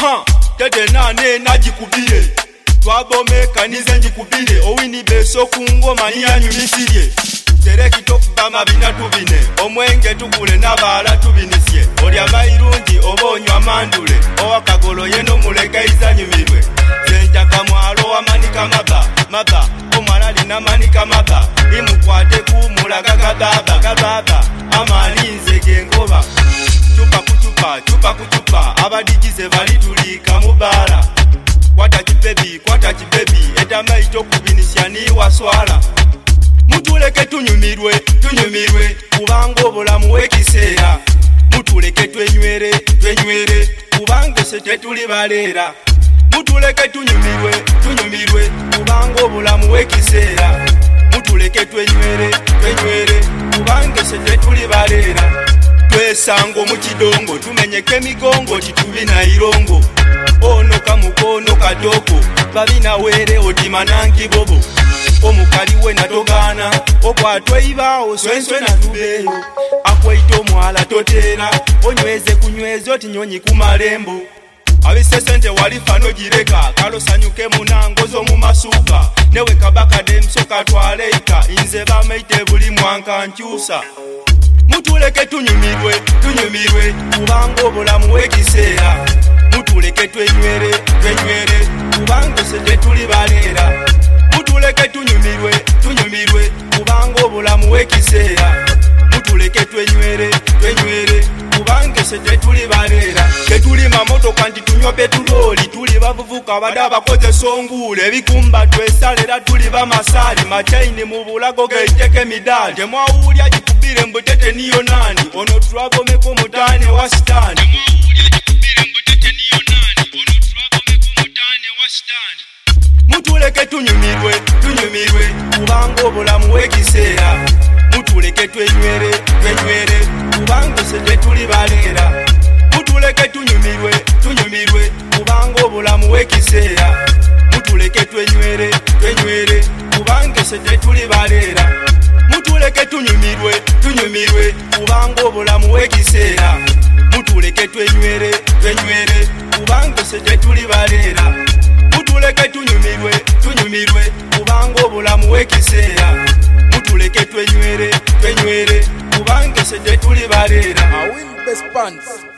Tete nane najikubire twabomeka nize njikubire owini beso kungoma niyanyumisirye tereki tokugama binatu bine omwenge tukule n'abaala tubinisye olya bayirungi oba onywa mandule owakagolo yeno mulegaiza nyumirwe zenjaka mwalo wamanika maba omwana alina manika maba imukwate kumulaga gababa amalinze gengoba chupa kuchupa abadigize balitulika mubala kwata kibebi etama ito kubinisya ni waswala mutuleke tunyumirwe kubanga obulamu w'ekiseera mutuleke twenywere kubanga se tetuli baleera mutuleke tunyumirwe kubanga obulamu w'ekiseera mutuleke twenywere kubanga se tetuli baleera twesango mu kidongo tumenyeke emigongo titubina irongo ono kamukono katoko babina were otimananki bobo omukali we natogana okwatwe ibaawo swenswe natubeeyo akwaita omwala toteera onyweze kunyweze oti nyonyi ku malembo abisesente walifano gireka kalosanyuke munango z'omu masuuka newe kabakade emusoka twaleika inze bamaite buli mwanka nkyusa mutuleke tunyumirwe kubanga obulamu w'ekiseera mutuleke twenywere kubanga se tetuli baleera mutuleke tunyumirwe kubanga obulamu w'ekiseera mutuleke twenywere kubanga se tetuli baleera tetuli mamotoka nti tunywa petulooli tuli bavubuka abadde abakozesa onguule ebikumba twesalera tuli bamasaali machaini mu bulago geiteka emidaali temwawulya gikubire mbutete niyo nani ono twabomeko mutaane wa sitaani mutuleke tunyumirwe kubanga obulamu w'ekiseera mutuleke twenywere kubanga se tetuli baleera mutuleke tunyumirwe kubanga obulamu w'ekiseera mutuleke twenywere kubanga se tetuli baleera mutuleke tunyumirwe kubanga obulamu w'ekiseera mutuleke twenywere kubanga se tetuli baleera mutuleke tunyumirwe kubanga obulamu w'ekiseera mutuleke twenywere kubanga se tetuli baleera. I will best pants.